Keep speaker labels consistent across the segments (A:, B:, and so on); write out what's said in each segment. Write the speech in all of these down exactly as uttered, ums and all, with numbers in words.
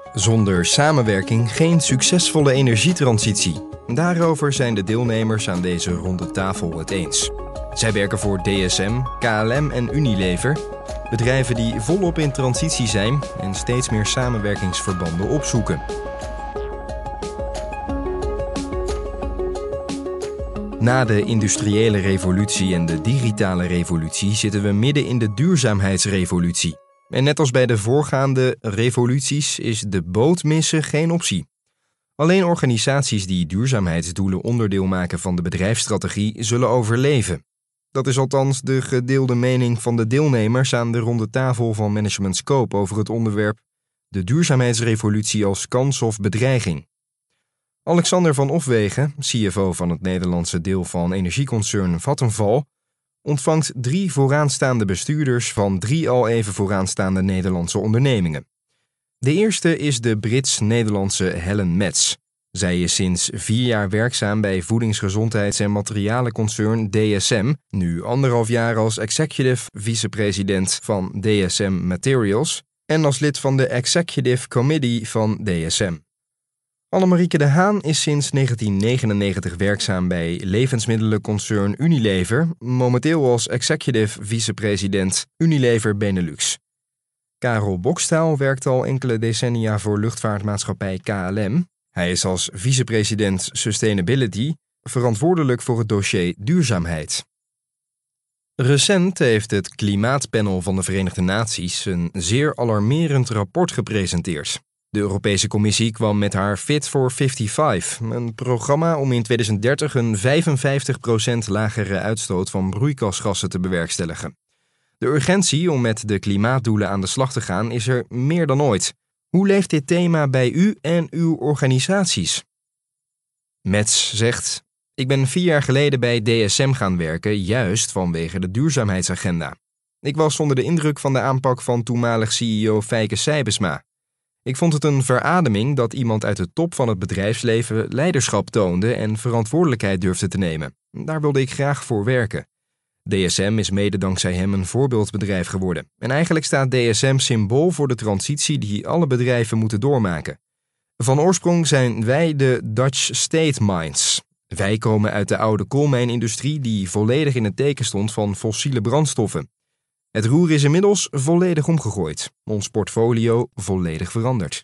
A: Zonder samenwerking geen succesvolle energietransitie. Daarover zijn de deelnemers aan deze ronde tafel het eens. Zij werken voor D S M, K L M en Unilever. Bedrijven die volop in transitie zijn en steeds meer samenwerkingsverbanden opzoeken. Na de industriële revolutie en de digitale revolutie zitten we midden in de duurzaamheidsrevolutie. En net als bij de voorgaande revoluties is de boot missen geen optie. Alleen organisaties die duurzaamheidsdoelen onderdeel maken van de bedrijfsstrategie zullen overleven. Dat is althans de gedeelde mening van de deelnemers aan de ronde tafel van Management Scope over het onderwerp de duurzaamheidsrevolutie als kans of bedreiging. Alexander van Ofwegen, C F O van het Nederlandse deel van energieconcern Vattenfall, ontvangt drie vooraanstaande bestuurders van drie al even vooraanstaande Nederlandse ondernemingen. De eerste is de Brits-Nederlandse Helen Metz. Zij is sinds vier jaar werkzaam bij voedingsgezondheids- en materialenconcern D S M, nu anderhalf jaar als executive vicepresident van D S M Materials en als lid van de Executive Committee van D S M. Annemarieke de Haan is sinds negentien negenennegentig werkzaam bij levensmiddelenconcern Unilever, momenteel als executive vicepresident Unilever Benelux. Karel Bokstaal werkt al enkele decennia voor luchtvaartmaatschappij K L M. Hij is als vicepresident Sustainability verantwoordelijk voor het dossier duurzaamheid. Recent heeft het Klimaatpanel van de Verenigde Naties een zeer alarmerend rapport gepresenteerd. De Europese Commissie kwam met haar Fit for vijfenvijftig, een programma om in tweeduizend dertig een vijfenvijftig procent lagere uitstoot van broeikasgassen te bewerkstelligen. De urgentie om met de klimaatdoelen aan de slag te gaan is er meer dan ooit. Hoe leeft dit thema bij u en uw organisaties? Metz zegt: Ik ben vier jaar geleden bij D S M gaan werken, juist vanwege de duurzaamheidsagenda. Ik was onder de indruk van de aanpak van toenmalig C E O Fijke Sijbesma. Ik vond het een verademing dat iemand uit de top van het bedrijfsleven leiderschap toonde en verantwoordelijkheid durfde te nemen. Daar wilde ik graag voor werken. D S M is mede dankzij hem een voorbeeldbedrijf geworden. En eigenlijk staat D S M symbool voor de transitie die alle bedrijven moeten doormaken. Van oorsprong zijn wij de Dutch State Mines. Wij komen uit de oude koolmijnindustrie die volledig in het teken stond van fossiele brandstoffen. Het roer is inmiddels volledig omgegooid. Ons portfolio volledig veranderd.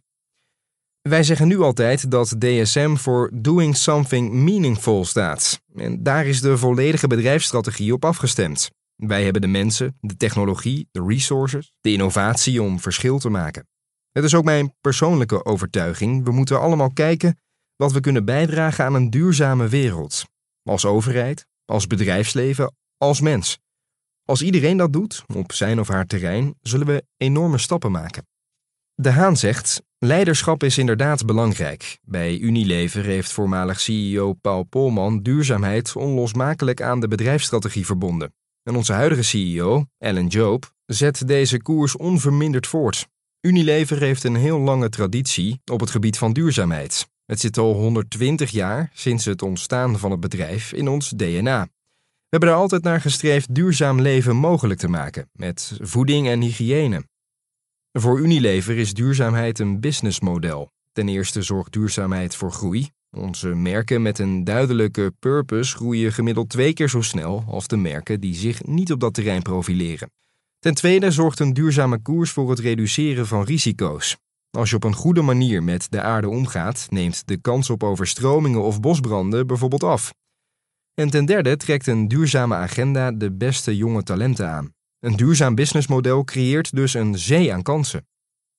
A: Wij zeggen nu altijd dat D S M voor Doing Something Meaningful staat. En daar is de volledige bedrijfsstrategie op afgestemd. Wij hebben de mensen, de technologie, de resources, de innovatie om verschil te maken. Het is ook mijn persoonlijke overtuiging. We moeten allemaal kijken wat we kunnen bijdragen aan een duurzame wereld. Als overheid, als bedrijfsleven, als mens. Als iedereen dat doet, op zijn of haar terrein, zullen we enorme stappen maken. De Haan zegt: leiderschap is inderdaad belangrijk. Bij Unilever heeft voormalig C E O Paul Polman duurzaamheid onlosmakelijk aan de bedrijfsstrategie verbonden. En onze huidige C E O, Alan Jope, zet deze koers onverminderd voort. Unilever heeft een heel lange traditie op het gebied van duurzaamheid. Het zit al honderdtwintig jaar, sinds het ontstaan van het bedrijf, in ons D N A. We hebben er altijd naar gestreefd duurzaam leven mogelijk te maken, met voeding en hygiëne. Voor Unilever is duurzaamheid een businessmodel. Ten eerste zorgt duurzaamheid voor groei. Onze merken met een duidelijke purpose groeien gemiddeld twee keer zo snel als de merken die zich niet op dat terrein profileren. Ten tweede zorgt een duurzame koers voor het reduceren van risico's. Als je op een goede manier met de aarde omgaat, neemt de kans op overstromingen of bosbranden bijvoorbeeld af. En ten derde trekt een duurzame agenda de beste jonge talenten aan. Een duurzaam businessmodel creëert dus een zee aan kansen.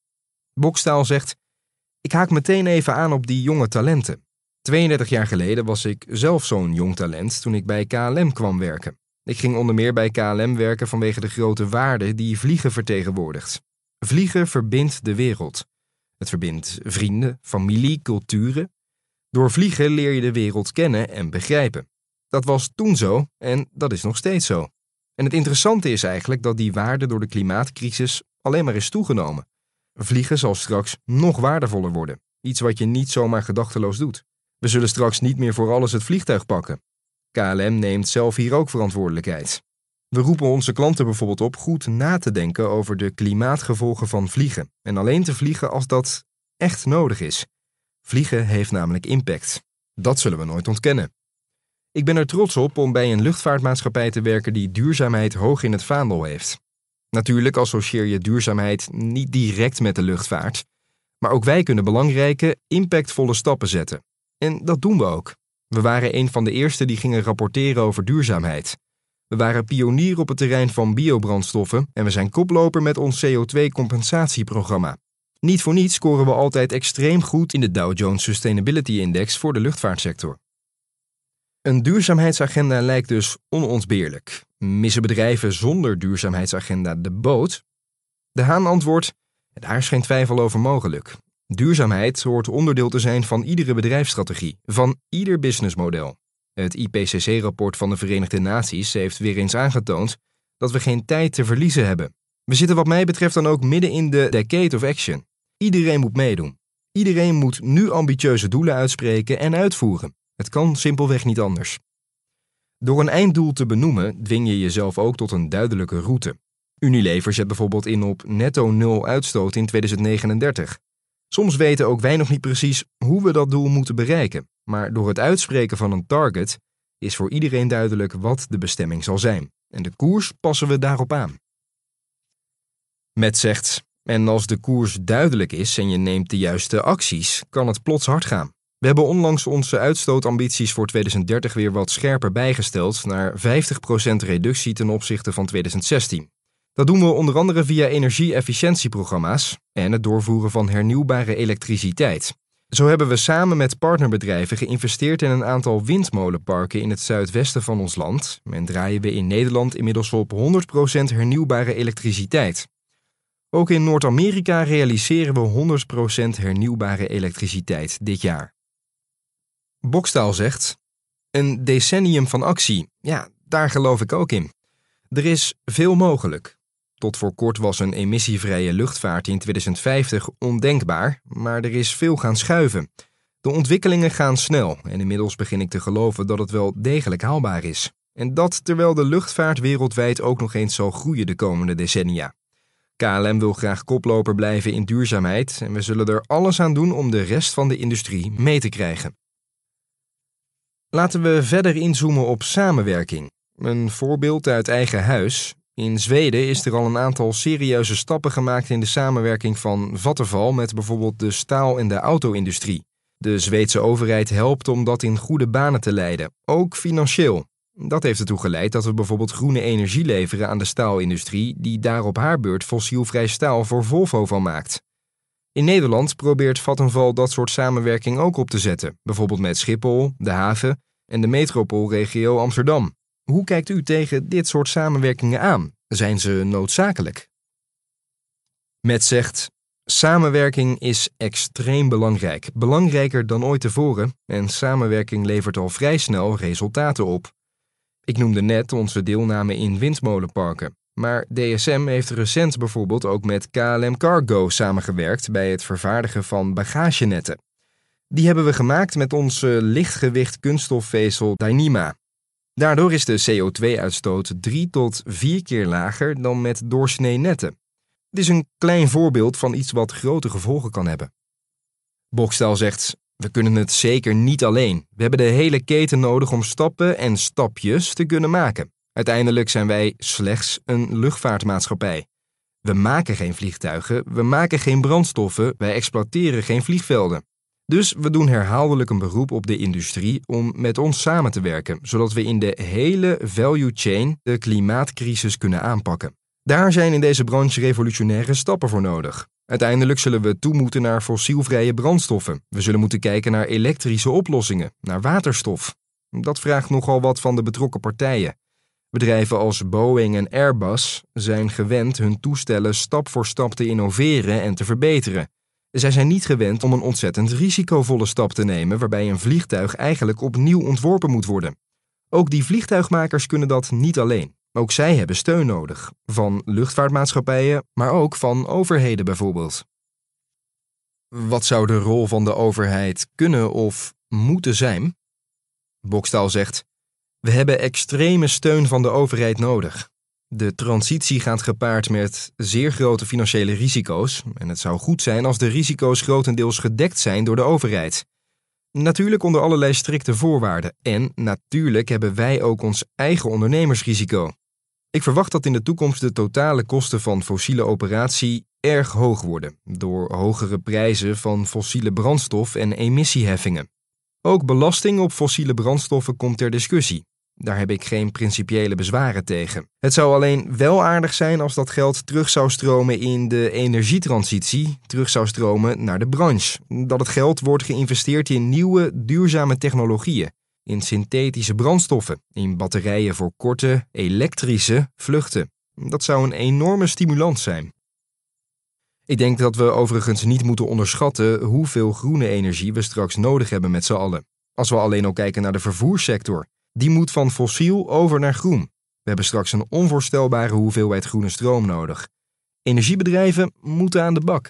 A: Bokstaal zegt: Ik haak meteen even aan op die jonge talenten. tweeëndertig jaar geleden was ik zelf zo'n jong talent toen ik bij K L M kwam werken. Ik ging onder meer bij K L M werken vanwege de grote waarde die vliegen vertegenwoordigt. Vliegen verbindt de wereld. Het verbindt vrienden, familie, culturen. Door vliegen leer je de wereld kennen en begrijpen. Dat was toen zo en dat is nog steeds zo. En het interessante is eigenlijk dat die waarde door de klimaatcrisis alleen maar is toegenomen. Vliegen zal straks nog waardevoller worden. Iets wat je niet zomaar gedachteloos doet. We zullen straks niet meer voor alles het vliegtuig pakken. K L M neemt zelf hier ook verantwoordelijkheid. We roepen onze klanten bijvoorbeeld op goed na te denken over de klimaatgevolgen van vliegen. En alleen te vliegen als dat echt nodig is. Vliegen heeft namelijk impact. Dat zullen we nooit ontkennen. Ik ben er trots op om bij een luchtvaartmaatschappij te werken die duurzaamheid hoog in het vaandel heeft. Natuurlijk associeer je duurzaamheid niet direct met de luchtvaart, maar ook wij kunnen belangrijke, impactvolle stappen zetten. En dat doen we ook. We waren een van de eerste die gingen rapporteren over duurzaamheid. We waren pionier op het terrein van biobrandstoffen en we zijn koploper met ons C O twee compensatieprogramma. Niet voor niets scoren we altijd extreem goed in de Dow Jones Sustainability Index voor de luchtvaartsector. Een duurzaamheidsagenda lijkt dus onontbeerlijk. Missen bedrijven zonder duurzaamheidsagenda de boot? De Haan antwoordt: daar is geen twijfel over mogelijk. Duurzaamheid hoort onderdeel te zijn van iedere bedrijfsstrategie, van ieder businessmodel. Het I P C C-rapport van de Verenigde Naties heeft weer eens aangetoond dat we geen tijd te verliezen hebben. We zitten wat mij betreft dan ook midden in de Decade of Action. Iedereen moet meedoen. Iedereen moet nu ambitieuze doelen uitspreken en uitvoeren. Het kan simpelweg niet anders. Door een einddoel te benoemen dwing je jezelf ook tot een duidelijke route. Unilever zet bijvoorbeeld in op netto nul uitstoot in tweeduizend negenendertig. Soms weten ook wij nog niet precies hoe we dat doel moeten bereiken, maar door het uitspreken van een target is voor iedereen duidelijk wat de bestemming zal zijn. En de koers passen we daarop aan. Met zegt: en als de koers duidelijk is en je neemt de juiste acties, kan het plots hard gaan. We hebben onlangs onze uitstootambities voor tweeduizend dertig weer wat scherper bijgesteld naar vijftig procent reductie ten opzichte van tweeduizend zestien. Dat doen we onder andere via energie-efficiëntieprogramma's en het doorvoeren van hernieuwbare elektriciteit. Zo hebben we samen met partnerbedrijven geïnvesteerd in een aantal windmolenparken in het zuidwesten van ons land en draaien we in Nederland inmiddels op honderd procent hernieuwbare elektriciteit. Ook in Noord-Amerika realiseren we honderd procent hernieuwbare elektriciteit dit jaar. Bokstaal zegt: een decennium van actie, ja, daar geloof ik ook in. Er is veel mogelijk. Tot voor kort was een emissievrije luchtvaart in tweeduizend vijftig ondenkbaar, maar er is veel gaan schuiven. De ontwikkelingen gaan snel en inmiddels begin ik te geloven dat het wel degelijk haalbaar is. En dat terwijl de luchtvaart wereldwijd ook nog eens zal groeien de komende decennia. K L M wil graag koploper blijven in duurzaamheid en we zullen er alles aan doen om de rest van de industrie mee te krijgen. Laten we verder inzoomen op samenwerking. Een voorbeeld uit eigen huis. In Zweden is er al een aantal serieuze stappen gemaakt in de samenwerking van Vattenfall met bijvoorbeeld de staal- en de auto-industrie. De Zweedse overheid helpt om dat in goede banen te leiden, ook financieel. Dat heeft ertoe geleid dat we bijvoorbeeld groene energie leveren aan de staalindustrie, die daar op haar beurt fossielvrij staal voor Volvo van maakt. In Nederland probeert Vattenfall dat soort samenwerking ook op te zetten, bijvoorbeeld met Schiphol, de haven en de metropoolregio Amsterdam. Hoe kijkt u tegen dit soort samenwerkingen aan? Zijn ze noodzakelijk? Met zegt: samenwerking is extreem belangrijk, belangrijker dan ooit tevoren en samenwerking levert al vrij snel resultaten op. Ik noemde net onze deelname in windmolenparken, maar D S M heeft recent bijvoorbeeld ook met K L M Cargo samengewerkt bij het vervaardigen van bagagenetten. Die hebben we gemaakt met onze lichtgewicht kunststofvezel Dyneema. Daardoor is de C O twee uitstoot drie tot vier keer lager dan met doorsnee netten. Het is een klein voorbeeld van iets wat grote gevolgen kan hebben. Bokstaal zegt: we kunnen het zeker niet alleen. We hebben de hele keten nodig om stappen en stapjes te kunnen maken. Uiteindelijk zijn wij slechts een luchtvaartmaatschappij. We maken geen vliegtuigen, we maken geen brandstoffen, wij exploiteren geen vliegvelden. Dus we doen herhaaldelijk een beroep op de industrie om met ons samen te werken, zodat we in de hele value chain de klimaatcrisis kunnen aanpakken. Daar zijn in deze branche revolutionaire stappen voor nodig. Uiteindelijk zullen we toe moeten naar fossielvrije brandstoffen. We zullen moeten kijken naar elektrische oplossingen, naar waterstof. Dat vraagt nogal wat van de betrokken partijen. Bedrijven als Boeing en Airbus zijn gewend hun toestellen stap voor stap te innoveren en te verbeteren. Zij zijn niet gewend om een ontzettend risicovolle stap te nemen waarbij een vliegtuig eigenlijk opnieuw ontworpen moet worden. Ook die vliegtuigmakers kunnen dat niet alleen. Ook zij hebben steun nodig, van luchtvaartmaatschappijen, maar ook van overheden bijvoorbeeld. Wat zou de rol van de overheid kunnen of moeten zijn? Bokstaal zegt: we hebben extreme steun van de overheid nodig. De transitie gaat gepaard met zeer grote financiële risico's en het zou goed zijn als de risico's grotendeels gedekt zijn door de overheid. Natuurlijk onder allerlei strikte voorwaarden en natuurlijk hebben wij ook ons eigen ondernemersrisico. Ik verwacht dat in de toekomst de totale kosten van fossiele operatie erg hoog worden door hogere prijzen van fossiele brandstof en emissieheffingen. Ook belasting op fossiele brandstoffen komt ter discussie. Daar heb ik geen principiële bezwaren tegen. Het zou alleen wel aardig zijn als dat geld terug zou stromen in de energietransitie, terug zou stromen naar de branche. Dat het geld wordt geïnvesteerd in nieuwe, duurzame technologieën, in synthetische brandstoffen, in batterijen voor korte, elektrische vluchten. Dat zou een enorme stimulans zijn. Ik denk dat we overigens niet moeten onderschatten hoeveel groene energie we straks nodig hebben met z'n allen. Als we alleen al kijken naar de vervoerssector. Die moet van fossiel over naar groen. We hebben straks een onvoorstelbare hoeveelheid groene stroom nodig. Energiebedrijven moeten aan de bak.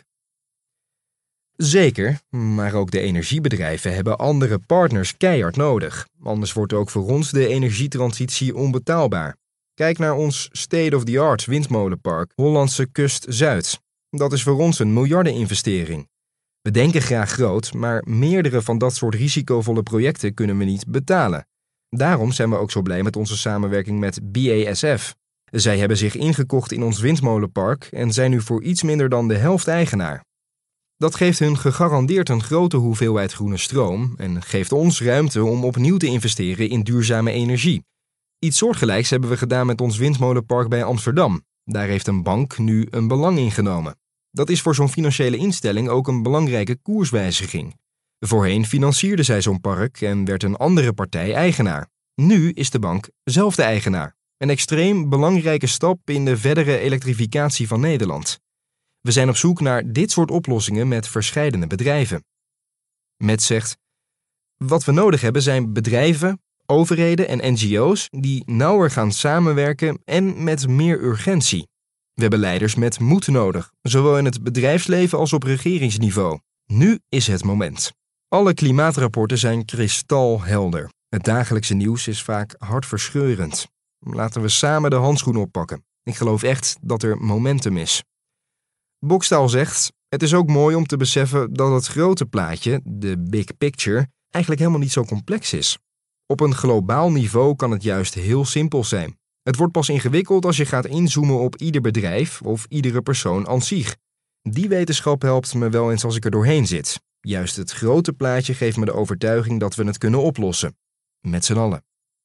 A: Zeker, maar ook de energiebedrijven hebben andere partners keihard nodig. Anders wordt ook voor ons de energietransitie onbetaalbaar. Kijk naar ons state-of-the-art windmolenpark Hollandse Kust Zuid. Dat is voor ons een miljardeninvestering. We denken graag groot, maar meerdere van dat soort risicovolle projecten kunnen we niet betalen. Daarom zijn we ook zo blij met onze samenwerking met B A S F. Zij hebben zich ingekocht in ons windmolenpark en zijn nu voor iets minder dan de helft eigenaar. Dat geeft hun gegarandeerd een grote hoeveelheid groene stroom en geeft ons ruimte om opnieuw te investeren in duurzame energie. Iets soortgelijks hebben we gedaan met ons windmolenpark bij Amsterdam. Daar heeft een bank nu een belang in genomen. Dat is voor zo'n financiële instelling ook een belangrijke koerswijziging. Voorheen financierde zij zo'n park en werd een andere partij eigenaar. Nu is de bank zelf de eigenaar. Een extreem belangrijke stap in de verdere elektrificatie van Nederland. We zijn op zoek naar dit soort oplossingen met verscheidene bedrijven. Met zegt, wat we nodig hebben zijn bedrijven, overheden en N G O's die nauwer gaan samenwerken en met meer urgentie. We hebben leiders met moed nodig, zowel in het bedrijfsleven als op regeringsniveau. Nu is het moment. Alle klimaatrapporten zijn kristalhelder. Het dagelijkse nieuws is vaak hartverscheurend. Laten we samen de handschoen oppakken. Ik geloof echt dat er momentum is. Bokstaal zegt, het is ook mooi om te beseffen dat het grote plaatje, de big picture, eigenlijk helemaal niet zo complex is. Op een globaal niveau kan het juist heel simpel zijn. Het wordt pas ingewikkeld als je gaat inzoomen op ieder bedrijf of iedere persoon aan zich. Die wetenschap helpt me wel eens als ik er doorheen zit. Juist het grote plaatje geeft me de overtuiging dat we het kunnen oplossen. Met z'n allen.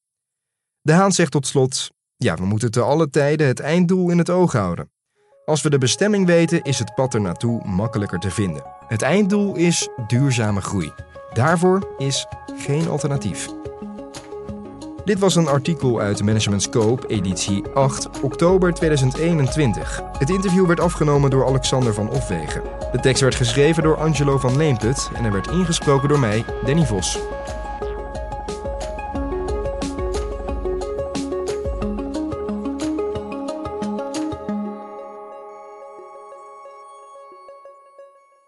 A: De Haan zegt tot slot, ja, we moeten te alle tijden het einddoel in het oog houden. Als we de bestemming weten, is het pad ernaartoe makkelijker te vinden. Het einddoel is duurzame groei. Daarvoor is geen alternatief. Dit was een artikel uit Management Scope, editie acht, oktober tweeduizend eenentwintig. Het interview werd afgenomen door Alexander van Opwegen. De tekst werd geschreven door Angelo van Leemput en er werd ingesproken door mij, Danny Vos.